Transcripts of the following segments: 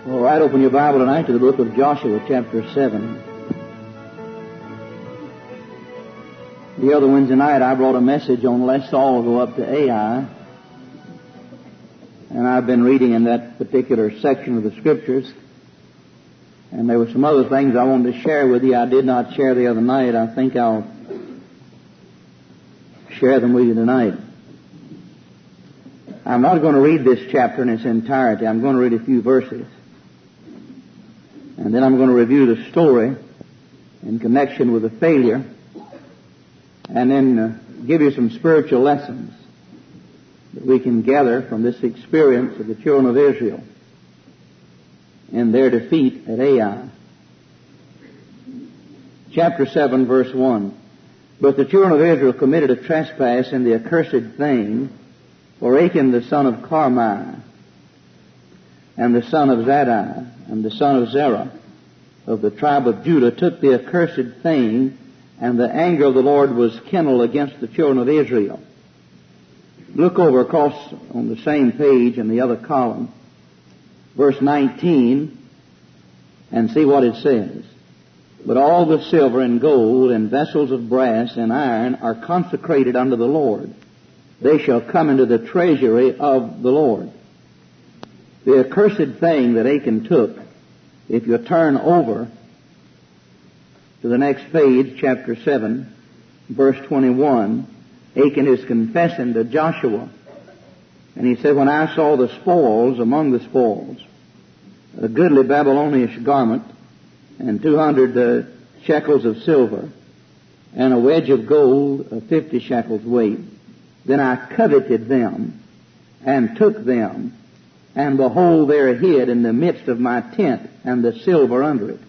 All right, open your Bible tonight to the book of Joshua, chapter 7. The other Wednesday night I brought a message on Let Saul Go Up to Ai. And I've been reading in that particular section of the Scriptures. And there were some other things I wanted to share with you I did not share the other night. I think I'll share them with you tonight. I'm not going to read this chapter in its entirety. I'm going to read a few verses. And then I'm going to review the story in connection with the failure, and then give you some spiritual lessons that we can gather from this experience of the children of Israel in their defeat at Ai. Chapter 7, verse 1. But the children of Israel committed a trespass in the accursed thing, for Achan the son of Carmi, and the son of Zadai, and the son of Zerah, of the tribe of Judah, took the accursed thing, and the anger of the Lord was kindled against the children of Israel. Look over across on the same page in the other column, verse 19, and see what it says. But all the silver and gold and vessels of brass and iron are consecrated unto the Lord. They shall come into the treasury of the Lord. The accursed thing that Achan took, if you turn over to the next page, chapter 7, verse 21, Achan is confessing to Joshua. And he said, when I saw the spoils, among the spoils, a goodly Babylonish garment, and 200 shekels of silver, and a wedge of gold of 50 shekels weight, then I coveted them, and took them, and behold, there hid in the midst of my tent, and the silver under it.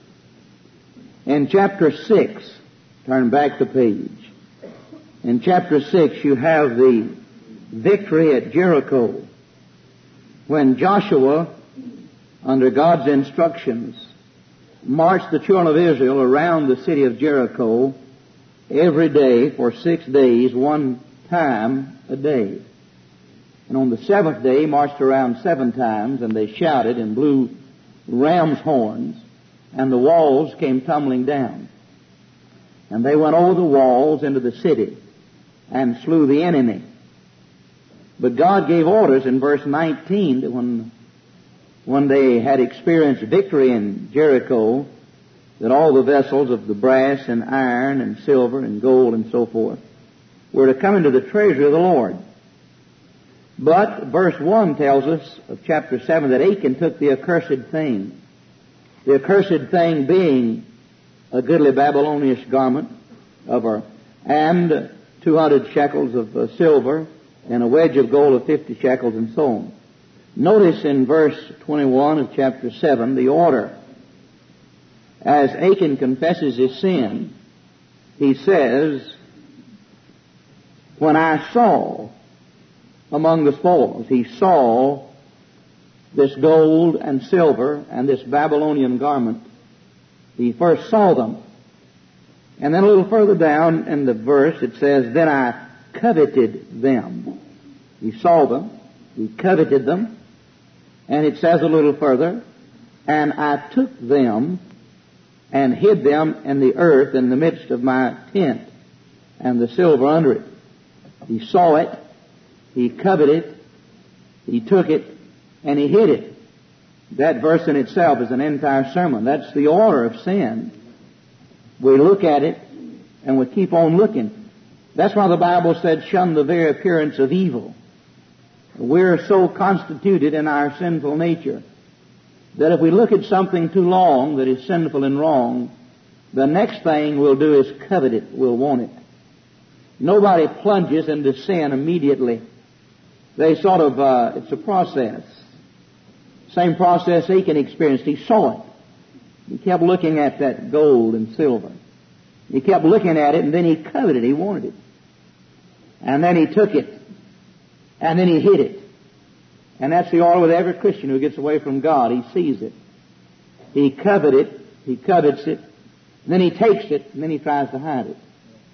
In chapter 6, turn back the page. In chapter 6, you have the victory at Jericho, when Joshua, under God's instructions, marched the children of Israel around the city of Jericho every day for 6 days, one time a day. And on the seventh day, marched around 7 times, and they shouted and blew ram's horns, and the walls came tumbling down. And they went over the walls into the city and slew the enemy. But God gave orders in verse 19 that when they had experienced victory in Jericho, that all the vessels of the brass and iron and silver and gold and so forth were to come into the treasury of the Lord. But verse 1 tells us of chapter 7 that Achan took the accursed thing. The accursed thing being a goodly Babylonish garment and 200 shekels of silver and a wedge of gold of 50 shekels and so on. Notice in verse 21 of chapter 7 the order. As Achan confesses his sin, he says, when I saw among the spoils, he saw this gold and silver and this Babylonian garment. He first saw them. And then a little further down in the verse it says, then I coveted them. He saw them, he coveted them, and it says a little further, and I took them and hid them in the earth in the midst of my tent, and the silver under it. He saw it, he coveted it, he took it, and he hid it. That verse in itself is an entire sermon. That's the order of sin. We look at it, and we keep on looking. That's why the Bible said, shun the very appearance of evil. We're so constituted in our sinful nature that if we look at something too long that is sinful and wrong, the next thing we'll do is covet it. We'll want it. Nobody plunges into sin immediately. They sort of, it's a process. Same process Achan experienced. He saw it. He kept looking at that gold and silver. He kept looking at it, and then he coveted it. He wanted it. And then he took it. And then he hid it. And that's the order with every Christian who gets away from God. He sees it. He covets it. He covets it. And then he takes it, and then he tries to hide it.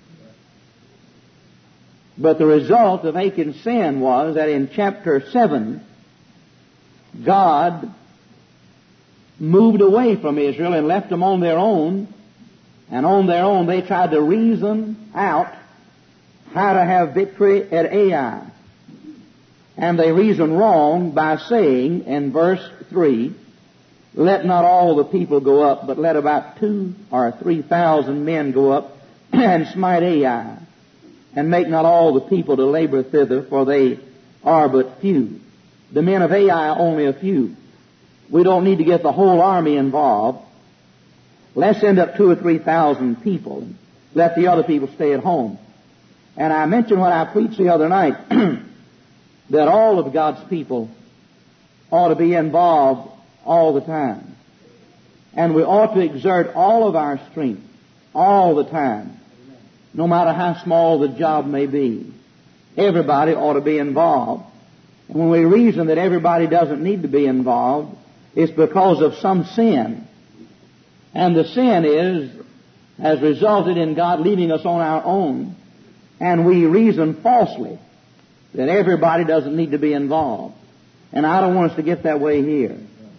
But the result of Achan's sin was that in chapter 7, God moved away from Israel and left them on their own, and on their own they tried to reason out how to have victory at Ai. And they reasoned wrong by saying in verse 3, let not all the people go up, but let about 2,000 or 3,000 men go up and smite Ai, and make not all the people to labor thither, for they are but few. The men of Ai only a few. We don't need to get the whole army involved. Let's send up 2,000 or 3,000 people and let the other people stay at home. And I mentioned when I preached the other night that all of God's people ought to be involved all the time. And we ought to exert all of our strength all the time, no matter how small the job may be. Everybody ought to be involved. And when we reason that everybody doesn't need to be involved, it's because of some sin. And the sin has resulted in God leaving us on our own. And we reason falsely that everybody doesn't need to be involved. And I don't want us to get that way here.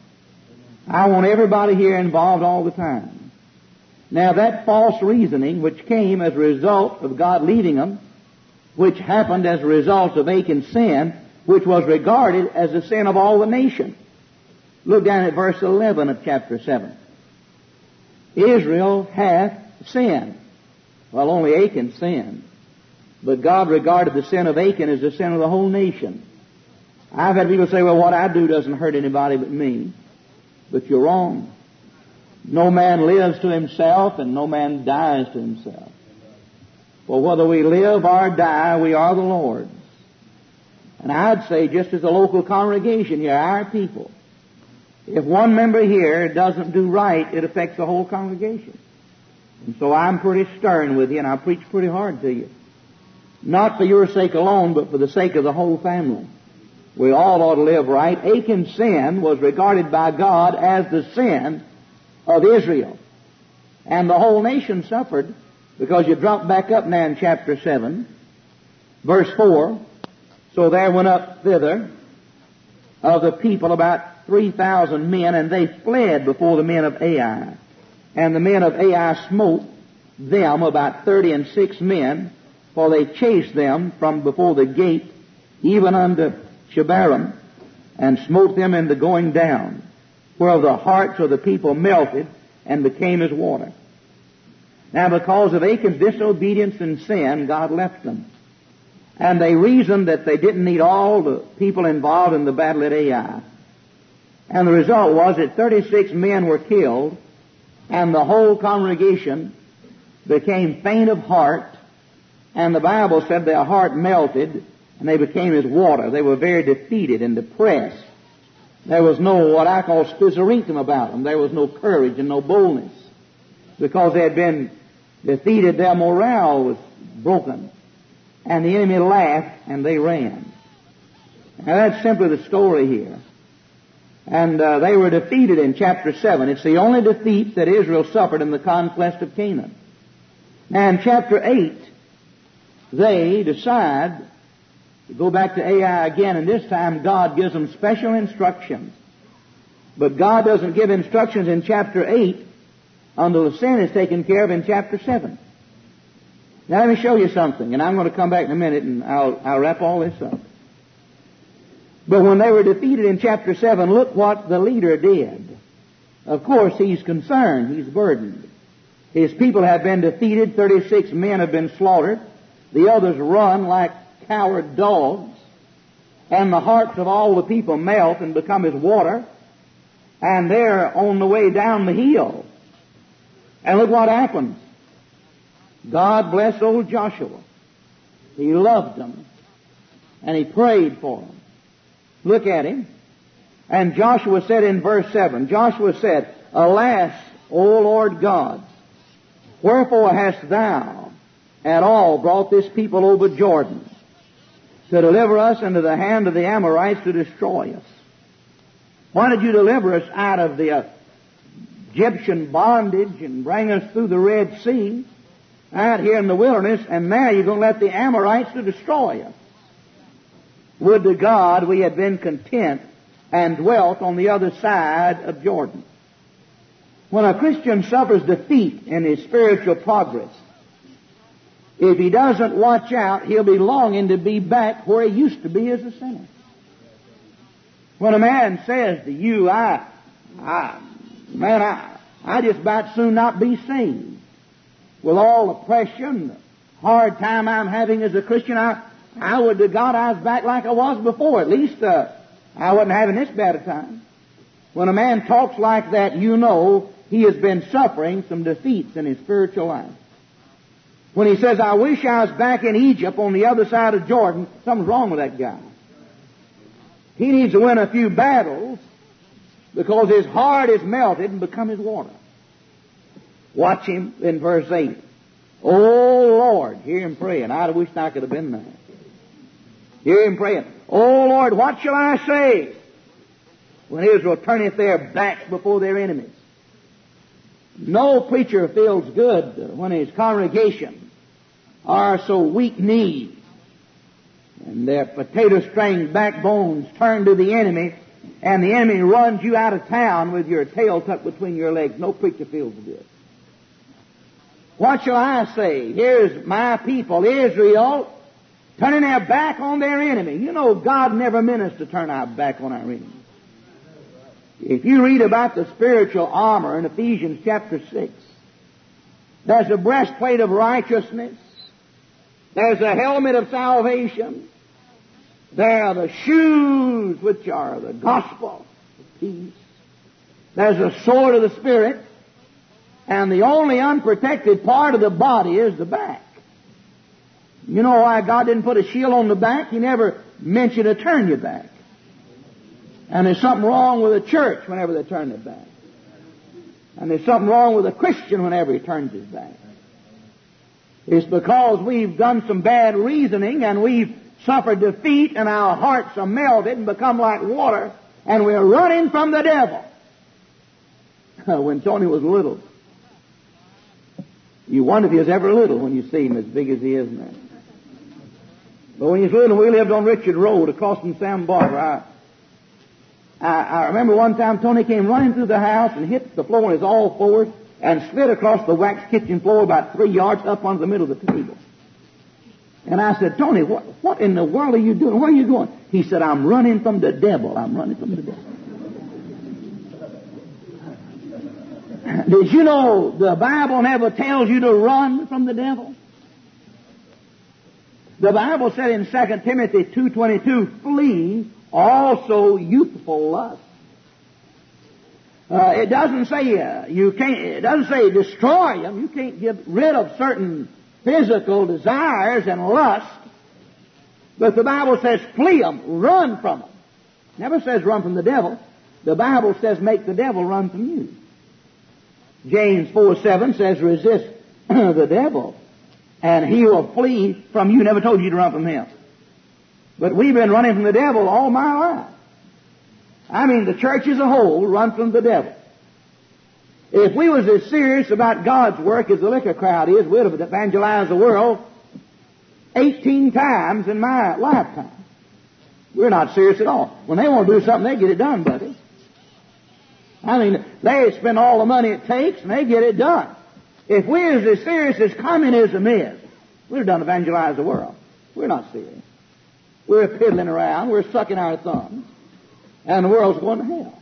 I want everybody here involved all the time. Now that false reasoning, which came as a result of God leaving them, which happened as a result of Achan's sin, which was regarded as the sin of all the nation. Look down at verse 11 of chapter 7. Israel hath sinned. Well, only Achan sinned. But God regarded the sin of Achan as the sin of the whole nation. I've had people say, well, what I do doesn't hurt anybody but me. But you're wrong. No man lives to himself, and no man dies to himself. For whether we live or die, we are the Lord's. And I'd say, just as a local congregation, you're our people. If one member here doesn't do right, it affects the whole congregation. And so I'm pretty stern with you, and I preach pretty hard to you. Not for your sake alone, but for the sake of the whole family. We all ought to live right. Achan's sin was regarded by God as the sin of Israel. And the whole nation suffered, because you drop back up now in chapter 7, verse 4. So there went up thither of the people about 3,000 men, and they fled before the men of Ai. And the men of Ai smote them about 36 men, for they chased them from before the gate, even unto Shebarim, and smote them in the going down, whereof the hearts of the people melted and became as water. Now because of Achan's disobedience and sin, God left them. And they reasoned that they didn't need all the people involved in the battle at Ai. And the result was that 36 men were killed, and the whole congregation became faint of heart, and the Bible said their heart melted, and they became as water. They were very defeated and depressed. There was no, what I call, spizzarinkum about them. There was no courage and no boldness. Because they had been defeated, their morale was broken. And the enemy laughed, and they ran. Now that's simply the story here. And they were defeated in chapter 7. It's the only defeat that Israel suffered in the conquest of Canaan. Now in chapter 8, they decide to go back to Ai again, and this time God gives them special instructions. But God doesn't give instructions in chapter 8 until the sin is taken care of in chapter 7. Now let me show you something, and I'm going to come back in a minute and I'll wrap all this up. But when they were defeated in chapter 7, look what the leader did. Of course, he's concerned. He's burdened. His people have been defeated. 36 men have been slaughtered. The others run like coward dogs. And the hearts of all the people melt and become as water. And they're on the way down the hill. And look what happens. God bless old Joshua. He loved them. And he prayed for them. Look at him. And Joshua said in verse 7, Joshua said, Alas, O Lord God, wherefore hast thou at all brought this people over Jordan to deliver us into the hand of the Amorites to destroy us? Why did you deliver us out of the Egyptian bondage and bring us through the Red Sea out here in the wilderness, and now you're going to let the Amorites to destroy us? Would to God we had been content and dwelt on the other side of Jordan. When a Christian suffers defeat in his spiritual progress, if he doesn't watch out, he'll be longing to be back where he used to be as a sinner. When a man says to you, I just about soon not be saved. With all the pressure, the hard time I'm having as a Christian, I would to God I was back like I was before. At least I wasn't having this bad a time. When a man talks like that, you know he has been suffering some defeats in his spiritual life. When he says, I wish I was back in Egypt on the other side of Jordan, something's wrong with that guy. He needs to win a few battles because his heart is melted and become as water. Watch him in verse 8. Oh Lord, hear him praying. I wish I could have been there. Hear him praying. Oh Lord, what shall I say when Israel turneth their backs before their enemies? No preacher feels good when his congregation are so weak-kneed and their potato-string backbones turn to the enemy, and the enemy runs you out of town with your tail tucked between your legs. No preacher feels good. What shall I say? Here's my people, Israel, turning their back on their enemy. You know, God never meant us to turn our back on our enemy. If you read about the spiritual armor in Ephesians chapter 6, there's a breastplate of righteousness. There's a helmet of salvation. There are the shoes, which are the gospel of peace. There's a sword of the Spirit. And the only unprotected part of the body is the back. You know why God didn't put a shield on the back? He never mentioned to turn your back. And there's something wrong with a church whenever they turn their back. And there's something wrong with a Christian whenever he turns his back. It's because we've done some bad reasoning and we've suffered defeat and our hearts are melted and become like water and we're running from the devil. When Tony was little, you wonder if he was ever little when you see him as big as he is now. But when he was little, we lived on Richard Road across from Sam Barber. I remember one time Tony came running through the house and hit the floor on his all fours and slid across the waxed kitchen floor about 3 yards up onto the middle of the table. And I said, Tony, what in the world are you doing? Where are you going? He said, I'm running from the devil. I'm running from the devil. Did you know the Bible never tells you to run from the devil? The Bible said in 2 Timothy 2:22, flee also youthful lust. It doesn't say it doesn't say destroy them. You can't get rid of certain physical desires and lust. But the Bible says flee them, run from them. It never says run from the devil. The Bible says make the devil run from you. James 4:7 says resist the devil and he will flee from you. Never told you to run from him. But we've been running from the devil all my life. I mean, the church as a whole run from the devil. If we was as serious about God's work as the liquor crowd is, we'd have evangelized the world 18 times in my lifetime. We're not serious at all. When they want to do something, they get it done, buddy. I mean, they spend all the money it takes and they get it done. If we're as serious as communism is, we'd have done evangelize the world. We're not serious. We're piddling around. We're sucking our thumbs. And the world's going to hell.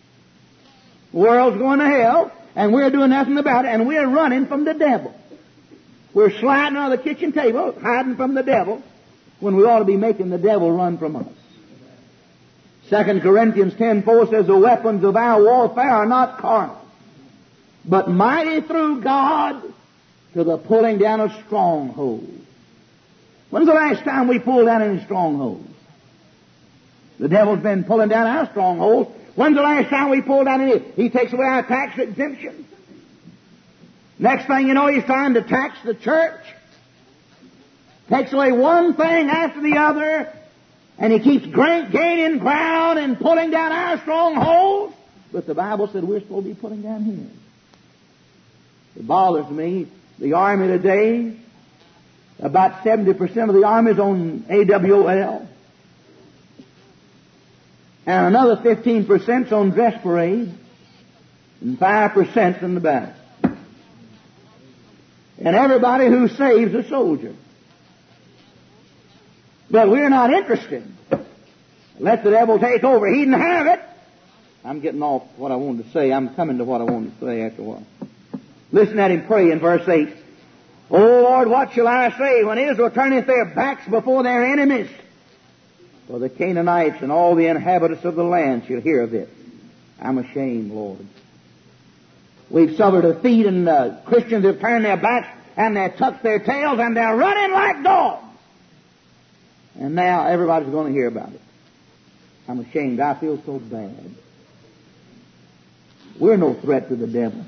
The world's going to hell, and we're doing nothing about it, and we're running from the devil. We're sliding on the kitchen table, hiding from the devil, when we ought to be making the devil run from us. 2 Corinthians 10:4 says, the weapons of our warfare are not carnal, but mighty through God to the pulling down of strongholds. When's the last time we pulled down any strongholds? The devil's been pulling down our strongholds. When's the last time we pulled down any? He takes away our tax exemption. Next thing you know, he's trying to tax the church. Takes away one thing after the other, and he keeps gaining ground and pulling down our strongholds. But the Bible said we're supposed to be pulling down his. It bothers me. The army today, about 70% of the army is on AWOL. And another 15% is on dress parade. and 5% in the battle. And everybody who saves a soldier. But we're not interested. Let the devil take over. He didn't have it. I'm getting off what I wanted to say. I'm coming to what I wanted to say after a while. Listen at him pray in verse 8. O Lord, what shall I say when Israel turneth their backs before their enemies? For the Canaanites and all the inhabitants of the land shall hear of it. I'm ashamed, Lord. We've suffered a defeat, and Christians have turned their backs and they've tucked their tails and they're running like dogs. And now everybody's going to hear about it. I'm ashamed. I feel so bad. We're no threat to the devil.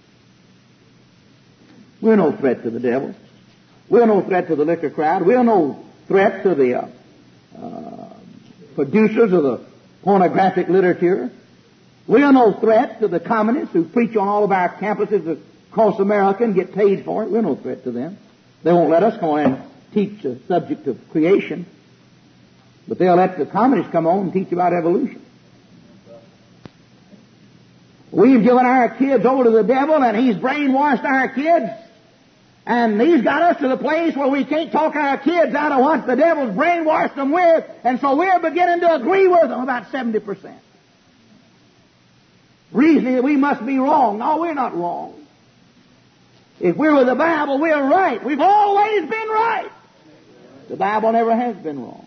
We're no threat to the devil. We're no threat to the liquor crowd. We're no threat to the producers of the pornographic literature. We are no threat to the communists who preach on all of our campuses across America and get paid for it. We're no threat to them. They won't let us come on and teach the subject of creation. But they'll let the communists come on and teach about evolution. We've given our kids over to the devil, and he's brainwashed our kids. And he's got us to the place where we can't talk our kids out of what the devil's brainwashed them with. And so we're beginning to agree with them about 70%. Reasoning that we must be wrong. No, we're not wrong. If we're with the Bible, we're right. We've always been right. The Bible never has been wrong.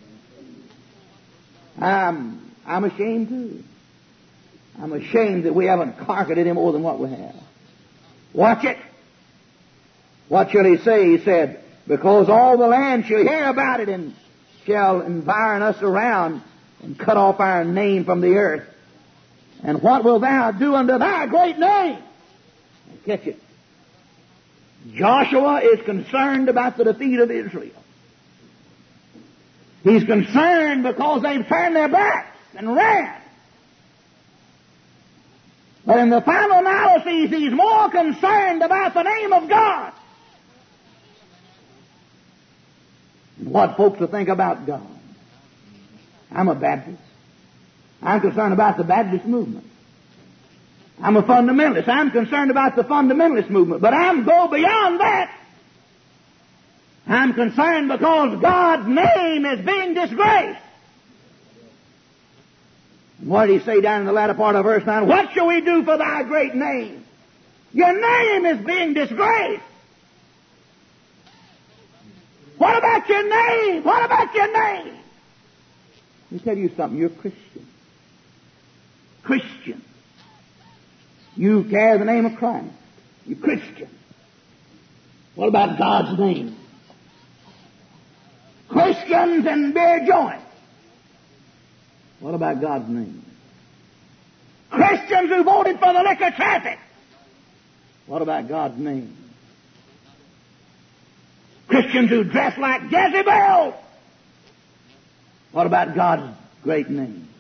I'm ashamed too. I'm ashamed that we haven't carpeted him more than what we have. Watch it. What shall he say? He said, because all the land shall hear about it and shall environ us around and cut off our name from the earth. And what wilt thou do unto thy great name? Catch it. Joshua is concerned about the defeat of Israel. He's concerned because they've turned their backs and ran. But in the final analysis, he's more concerned about the name of God and what folks will think about God. I'm a Baptist. I'm concerned about the Baptist movement. I'm a fundamentalist. I'm concerned about the fundamentalist movement. But I'm go beyond that. I'm concerned because God's name is being disgraced. What did he say down in the latter part of verse 9? What shall we do for thy great name? Your name is being disgraced. What about your name? What about your name? Let me tell you something. You're a Christian. Christian. You carry the name of Christ. You're Christian. What about God's name? Christians and beer joints. What about God's name? Christians who voted for the liquor traffic. What about God's name? Christians who dress like Jezebel. What about God's great name?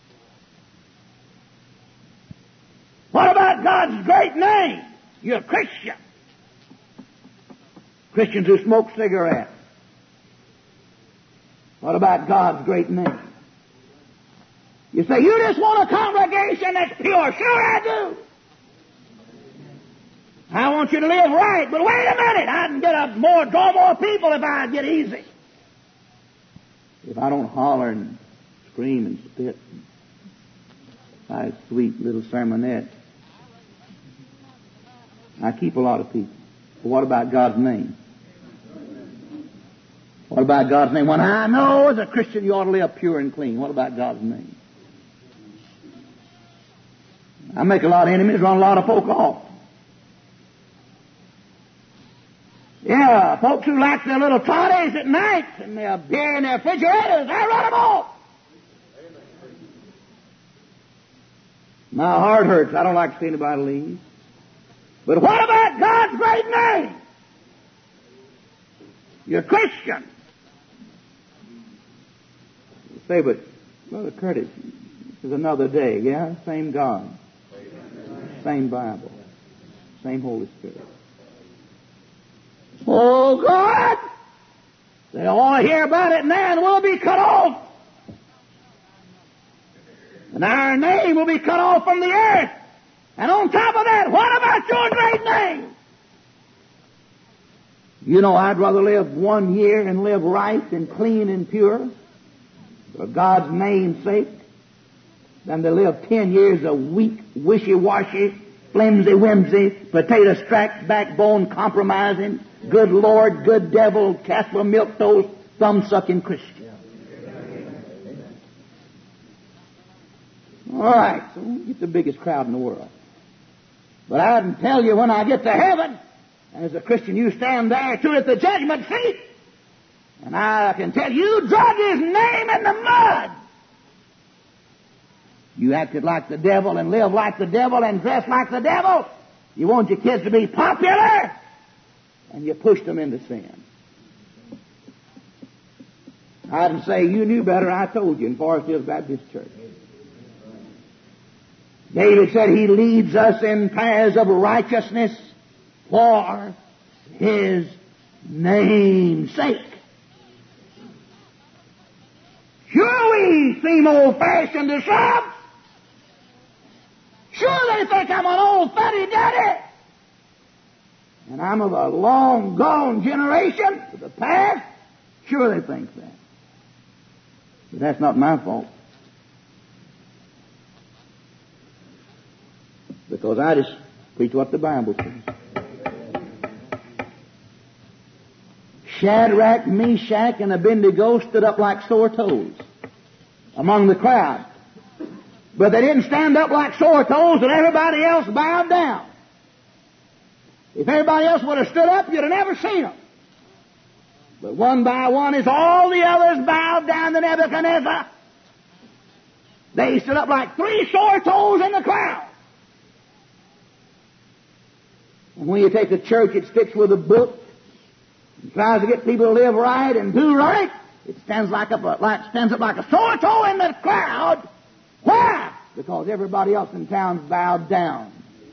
What about God's great name? You're a Christian. Christians who smoke cigarettes. What about God's great name? You say, you just want a congregation that's pure. Sure I do. I want you to live right. But wait a minute. I can draw more people if I get easy. If I don't holler and scream and spit. My sweet little sermonette. I keep a lot of people. But what about God's name? What about God's name? When I know as a Christian you ought to live pure and clean. What about God's name? I make a lot of enemies, run a lot of folk off. Yeah, folks who like their little toddies at night and their beer in their refrigerators, I run them off. My heart hurts. I don't like to see anybody leave. But what about God's great name? You're a Christian. You say, but Brother Curtis, this is another day. Yeah, same God. Same Bible. Same Holy Spirit. Oh, God! They all hear about it now and we'll be cut off. And our name will be cut off from the earth. And only You know, I'd rather live 1 year and live right and clean and pure for God's name's sake than to live 10 years of weak, wishy-washy, flimsy-whimsy, potato-strapped, backbone compromising, good Lord, good devil, Casper milk toast, thumb-sucking Christian. All right, so we get the biggest crowd in the world. But I can tell you when I get to heaven, as a Christian, you stand there too at the judgment seat, and I can tell you, drug his name in the mud. You acted like the devil and lived like the devil and dressed like the devil. You want your kids to be popular, and you pushed them into sin. I didn't say you knew better. I told you in Forest Hills Baptist Church. David said he leads us in paths of righteousness for his name's sake. Sure, we seem old-fashioned to some. Sure, they think I'm an old fuddy-duddy. And I'm of a long-gone generation of the past. Sure, they think that. But that's not my fault. Because I just preach what the Bible says. Shadrach, Meshach, and Abednego stood up like sore toes among the crowd. But they didn't stand up like sore toes and everybody else bowed down. If everybody else would have stood up, you'd have never seen them. But one by one, as all the others bowed down to Nebuchadnezzar, they stood up like 3 sore toes in the crowd. And when you take a church that sticks with a book and tries to get people to live right and do right, it stands up like a sore toe in the crowd. Why? Because everybody else in town's bowed down.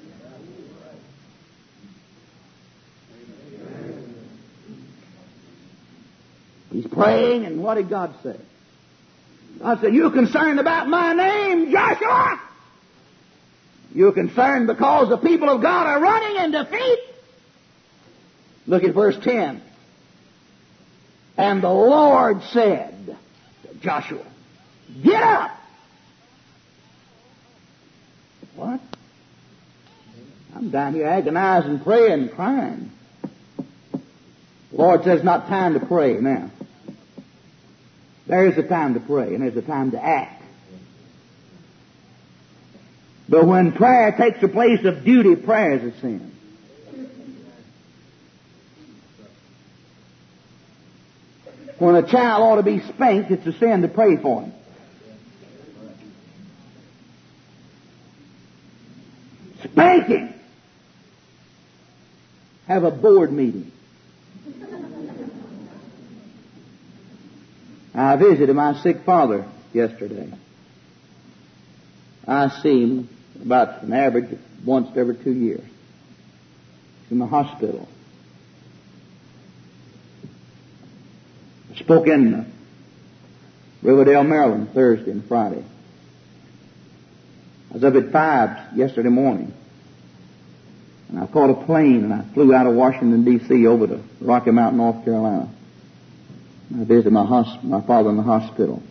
He's praying, and what did God say? God said, "You're concerned about my name, Joshua? You're concerned because the people of God are running in defeat?" Look at verse 10. And the Lord said to Joshua, "Get up." What? I'm down here agonizing, praying, crying. The Lord says, not time to pray now. There's a time to pray, and there's a time to act. But when prayer takes the place of duty, prayer is a sin. When a child ought to be spanked, it's a sin to pray for him. Spanking. Have a board meeting. I visited my sick father yesterday. I see him about an average of once every 2 years. He's in the hospital. I spoke in Riverdale, Maryland, Thursday and Friday. I was up at 5 yesterday morning. And I caught a plane and I flew out of Washington, D.C. over to Rocky Mount, North Carolina. I visited my father in the hospital.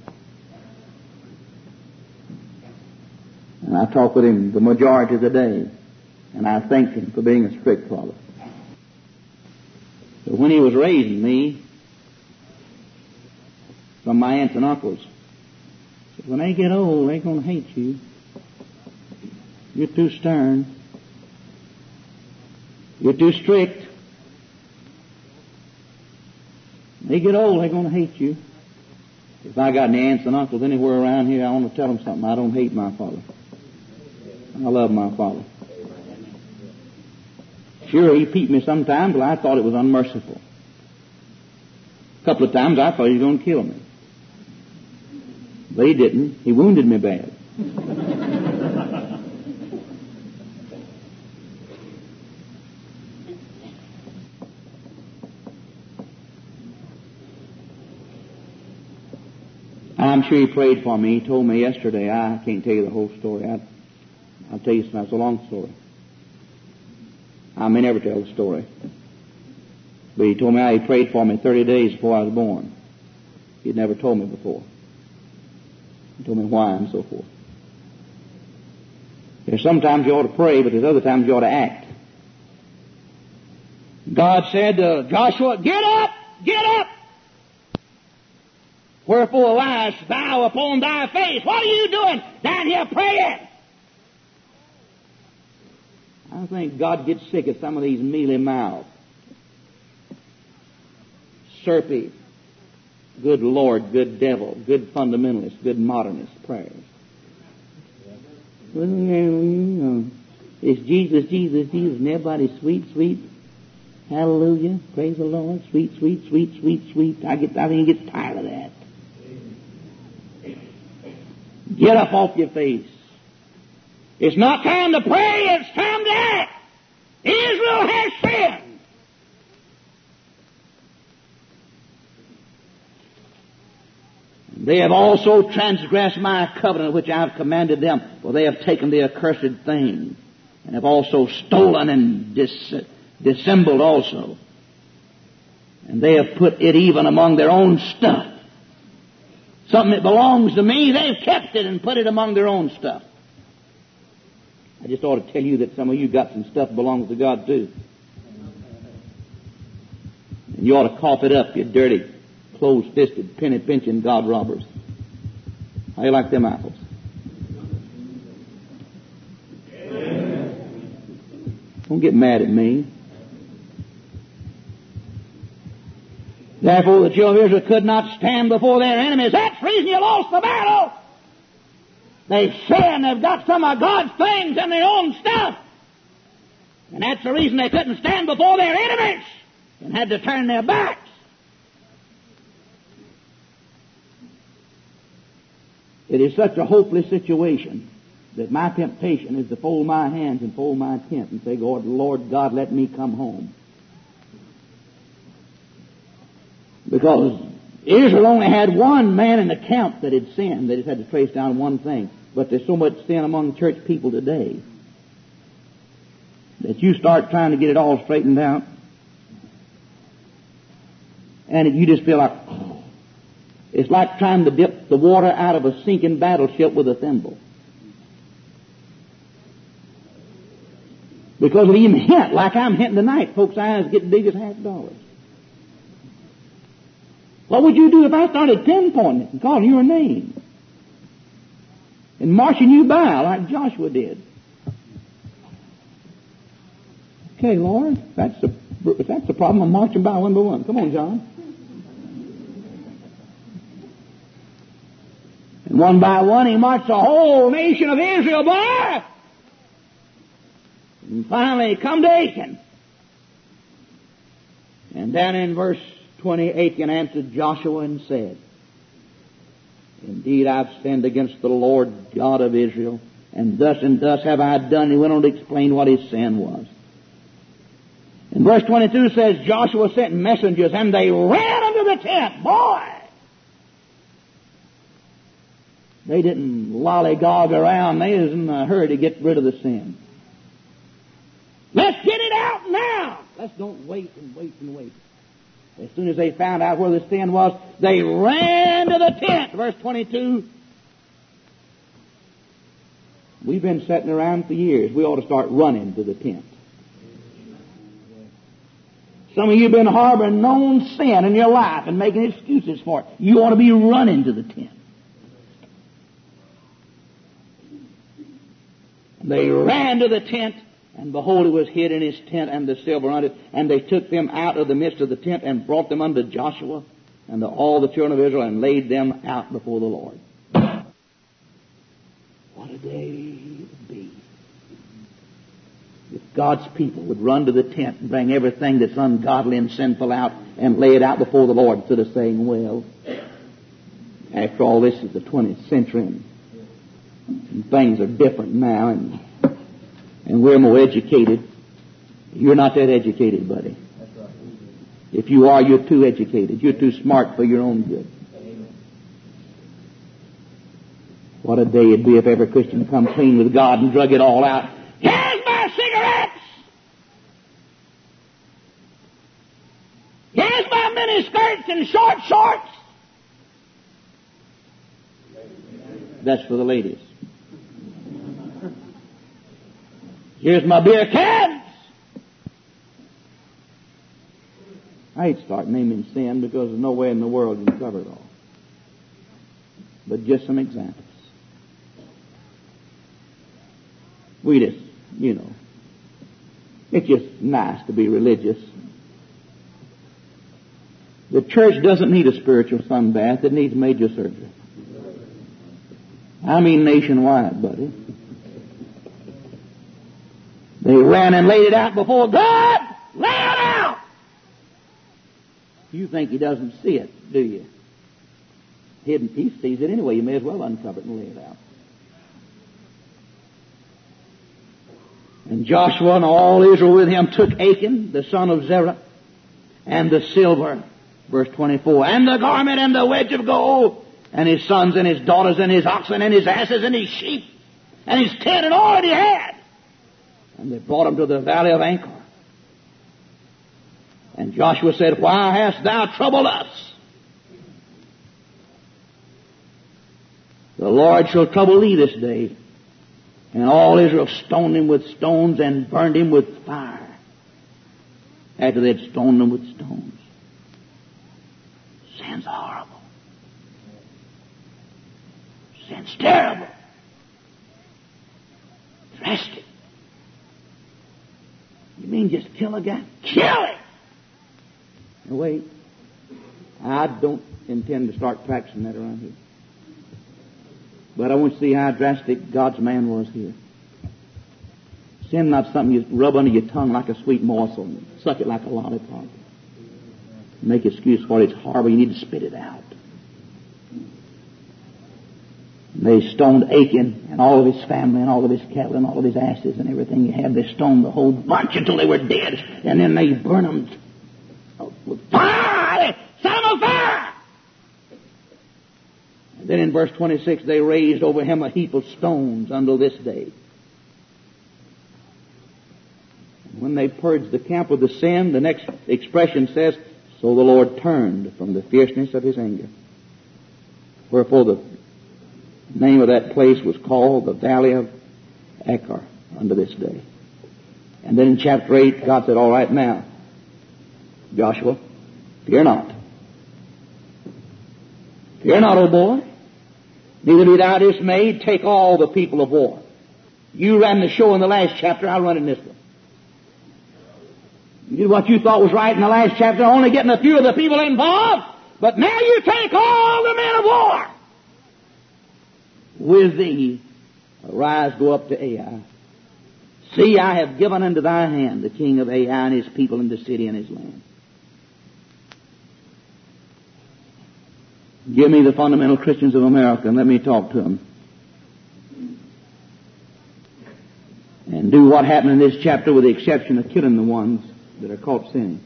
And I talked with him the majority of the day. And I thanked him for being a strict father. But when he was raising me from my aunts and uncles, he said, when they get old, they're going to hate you. You're too stern. You're too strict. They get old, they're going to hate you. If I got any aunts and uncles anywhere around here, I want to tell them something. I don't hate my father. I love my father. Sure, he peeped me sometimes, but I thought it was unmerciful. A couple of times I thought he was going to kill me. But he didn't. He wounded me bad. I'm sure he prayed for me. He told me yesterday, I can't tell you the whole story. I'll tell you something. It's a long story. I may never tell the story. But he told me how he prayed for me 30 days before I was born. He'd never told me before. He told me why and so forth. There's sometimes you ought to pray, but there's other times you ought to act. God said to Joshua, "Get up! Get up! Wherefore liest thou upon thy face?" What are you doing down here praying? I think God gets sick of some of these mealy-mouthed, syrupy, good Lord, good devil, good fundamentalist, good modernist prayers. It's Jesus, Jesus, Jesus, and everybody sweet, sweet, hallelujah, praise the Lord, sweet, sweet, sweet, sweet, sweet. I think he gets tired of that. Get up off your face. It's not time to pray, it's time to act. Israel has sinned. They have also transgressed my covenant which I have commanded them, for they have taken the accursed thing, and have also stolen and dissembled also. And they have put it even among their own stuff. Something that belongs to me, they've kept it and put it among their own stuff. I just ought to tell you that some of you got some stuff that belongs to God too. And you ought to cough it up, you dirty, close-fisted, penny-pinching God robbers. How you like them apples? Don't get mad at me. Therefore the children of Israel could not stand before their enemies. That's the reason you lost the battle. They've sinned. They've got some of God's things in their own stuff. And that's the reason they couldn't stand before their enemies and had to turn their backs. It is such a hopeless situation that my temptation is to fold my hands and fold my tent and say, Lord God, let me come home. Because Israel only had one man in the camp that had sinned. They just had to trace down one thing. But there's so much sin among church people today that you start trying to get it all straightened out, and you just feel like, it's like trying to dip the water out of a sinking battleship with a thimble. Because if you even hint, like I'm hinting tonight, folks' eyes get big as $50. What would you do if I started pinpointing it and calling your name and marching you by like Joshua did? Okay, Lord, if that's the problem, I'm marching by one by one. Come on, John. And one by one, he marched the whole nation of Israel by. And finally, he come to Achan. And down in verse 20, Achan answered Joshua and said, Indeed, I've sinned against the Lord God of Israel, and thus have I done. He went on to explain what his sin was. And verse 22 says, Joshua sent messengers, and they ran unto the tent. Boy! They didn't lollygog around. They was in a hurry to get rid of the sin. Let's get it out now! Let's don't wait and wait and wait. As soon as they found out where the sin was, they ran to the tent. Verse 22. We've been sitting around for years. We ought to start running to the tent. Some of you have been harboring known sin in your life and making excuses for it. You ought to be running to the tent. They ran to the tent, and behold, it was hid in his tent, and the silver on it. And they took them out of the midst of the tent, and brought them unto Joshua and to all the children of Israel, and laid them out before the Lord. What a day it would be if God's people would run to the tent and bring everything that's ungodly and sinful out and lay it out before the Lord, instead of saying, well, after all, this is the 20th century, and things are different now, and we're more educated. You're not that educated, buddy. If you are, you're too educated. You're too smart for your own good. What a day it'd be if every Christian come clean with God and drug it all out. Here's my cigarettes! Here's my mini skirts and short shorts. That's for the ladies. Here's my beer cans. I hate to start naming sin because there's no way in the world you can cover it all. But just some examples. We just, it's just nice to be religious. The church doesn't need a spiritual sunbath. It needs major surgery. I mean nationwide, buddy. They ran and laid it out before God. Lay it out! You think he doesn't see it, do you? He sees it anyway. You may as well uncover it and lay it out. And Joshua and all Israel with him took Achan, the son of Zerah, and the silver, verse 24, and the garment and the wedge of gold, and his sons and his daughters and his oxen and his asses and his sheep, and his tent and all that he had. And they brought him to the valley of Achor. And Joshua said, why hast thou troubled us? The Lord shall trouble thee this day. And all Israel stoned him with stones and burned him with fire, after they had stoned him with stones. Sin's horrible. Sin's terrible. Drastic. You mean just kill a guy? Kill him! Now wait. I don't intend to start practicing that around here. But I want you to see how drastic God's man was here. Sin not something you rub under your tongue like a sweet morsel and suck it like a lollipop. Make excuse for it. It's horrible. You need to spit it out. And they stoned Achan and all of his family and all of his cattle and all of his asses and everything he had. They stoned the whole bunch until they were dead. And then they burned them with fire. They set them on fire. And then in verse 26, they raised over him a heap of stones until this day. When they purged the camp of the sin, the next expression says, so the Lord turned from the fierceness of his anger. Wherefore the name of that place was called the Valley of Achor unto this day. And then in chapter 8, God said, all right now, Joshua, fear not. Fear not, O boy. Neither be thou dismayed. Take all the people of war. You ran the show in the last chapter. I'll run in this one. You did what you thought was right in the last chapter, only getting a few of the people involved. But now you take all the men of war. With thee, arise, go up to Ai. See, I have given unto thy hand the king of Ai and his people and the city and his land. Give me the fundamental Christians of America and let me talk to them. And do what happened in this chapter with the exception of killing the ones that are caught sinning.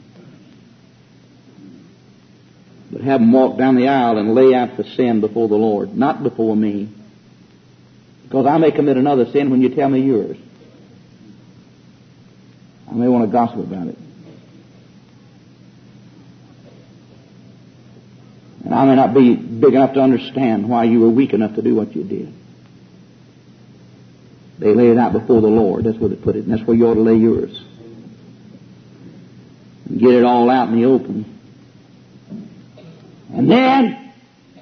But have them walk down the aisle and lay out the sin before the Lord, not before me. Because I may commit another sin when you tell me yours. I may want to gossip about it. And I may not be big enough to understand why you were weak enough to do what you did. They lay it out before the Lord. That's where they put it. And that's where you ought to lay yours. And get it all out in the open. And then,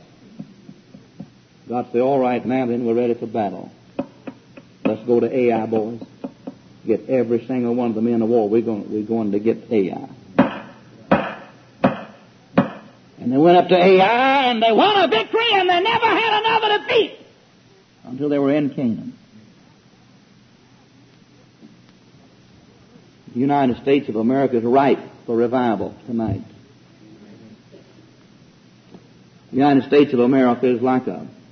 God say, all right, now then we're ready for battle. Let's go to Ai, boys. Get every single one of the men of war. We're going to get Ai. And they went up to Ai and they won a victory and they never had another defeat until they were in Canaan. The United States of America is ripe for revival tonight. The United States of America is like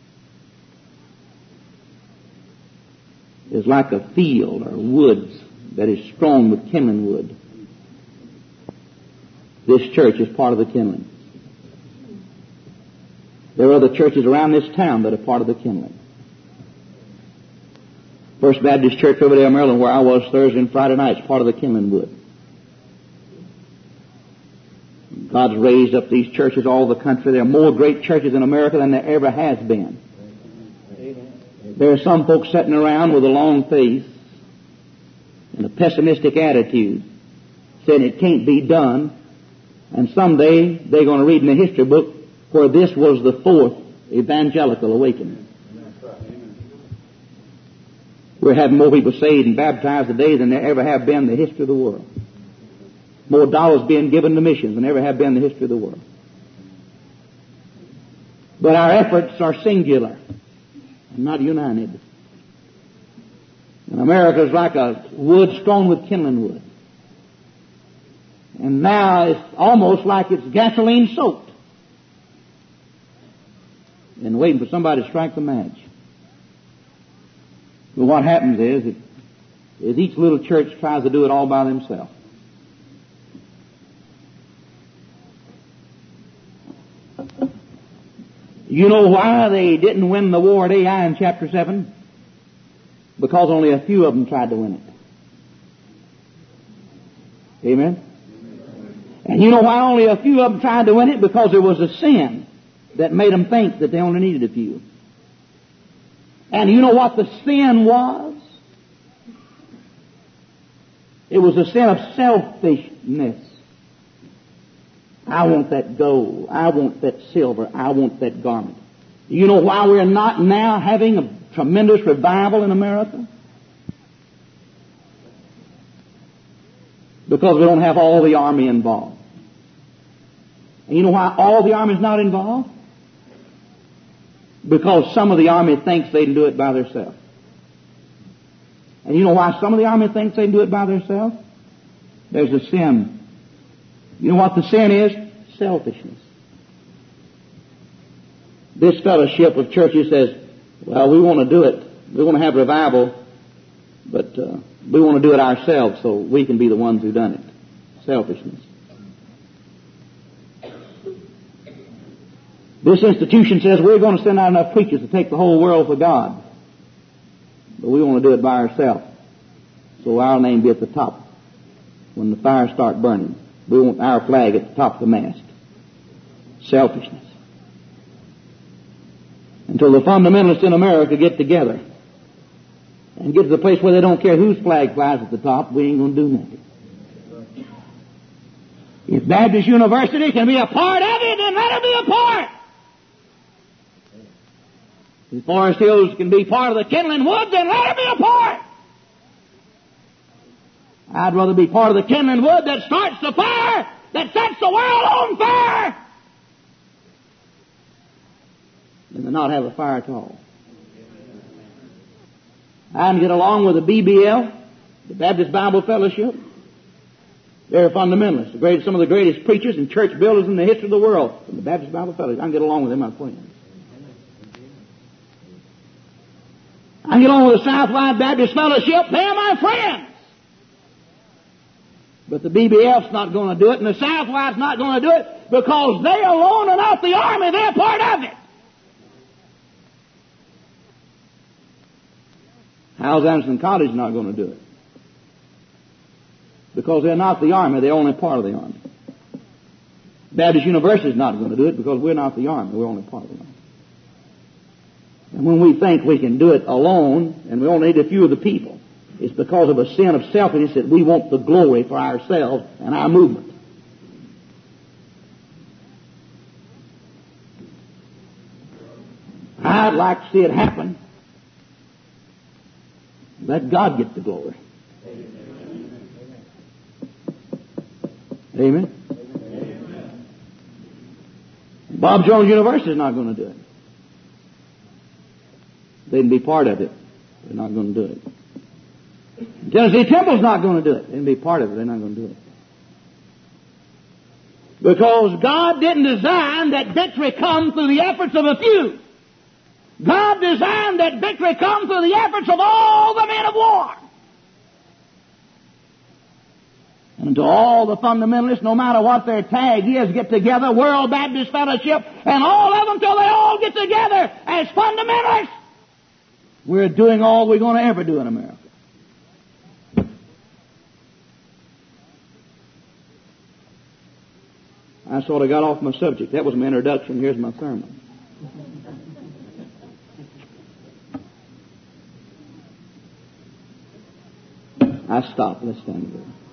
a field or woods that is strewn with kindling wood. This church is part of the kindling. There are other churches around this town that are part of the kindling. First Baptist Church over there in Maryland, where I was Thursday and Friday nights, part of the kindling wood. God's raised up these churches all over the country. There are more great churches in America than there ever has been. There are some folks sitting around with a long face and a pessimistic attitude, saying it can't be done, and someday they're going to read in the history book where this was the fourth evangelical awakening. We're having more people saved and baptized today than there ever have been in the history of the world. More dollars being given to missions than ever have been in the history of the world. But our efforts are singular and not united. And America is like a wood strewn with kindling wood. And now it's almost like it's gasoline soaked. And waiting for somebody to strike the match. But what happens is each little church tries to do it all by themselves. You know why they didn't win the war at Ai in chapter 7? Because only a few of them tried to win it. Amen? And you know why only a few of them tried to win it? Because there was a sin that made them think that they only needed a few. And you know what the sin was? It was a sin of selfishness. I want that gold. I want that silver. I want that garment. You know why we're not now having a tremendous revival in America? Because we don't have all the army involved. And you know why all the army is not involved? Because some of the army thinks they can do it by themselves. And you know why some of the army thinks they can do it by themselves? There's a sin. You know what the sin is? Selfishness. This fellowship of churches says, well, we want to do it. We want to have revival, but we want to do it ourselves so we can be the ones who've done it. Selfishness. This institution says we're going to send out enough preachers to take the whole world for God. But we want to do it by ourselves. So our name be at the top when the fires start burning. We want our flag at the top of the mast. Selfishness. Until the fundamentalists in America get together and get to the place where they don't care whose flag flies at the top, we ain't going to do nothing. If Baptist University can be a part of it, then let it be a part. If Forest Hills can be part of the kindling wood, then let it be a part. I'd rather be part of the kindling wood that starts the fire, that sets the world on fire, than to not have a fire at all. I can get along with the BBL, the Baptist Bible Fellowship. They're fundamentalists. Some of the greatest preachers and church builders in the history of the world from the Baptist Bible Fellowship. I can get along with them, my friends. I can get along with the Southwide Baptist Fellowship. They're my friends. But the BBF's not going to do it, and the Southwide's not going to do it, because they alone are not the army. They're part of it. Howes Anderson College is not going to do it. Because they're not the army, they're only part of the army. Baptist University is not going to do it because we're not the army, we're only part of the army. And when we think we can do it alone, and we only need a few of the people, it's because of a sin of selfishness that we want the glory for ourselves and our movement. I'd like to see it happen. Let God get the glory. Amen. Amen. Bob Jones University is not going to do it. They can be part of it. They're not going to do it. Tennessee Temple's not going to do it. They can be part of it. They're not going to do it. Because God didn't design that victory come through the efforts of a few. God designed that victory come through the efforts of all the men of war. And to all the fundamentalists, no matter what their tag is, get together, World Baptist Fellowship, and all of them till they all get together as fundamentalists. We're doing all we're going to ever do in America. I sort of got off my subject. That was my introduction. Here's my sermon. I stopped. Let's stand there.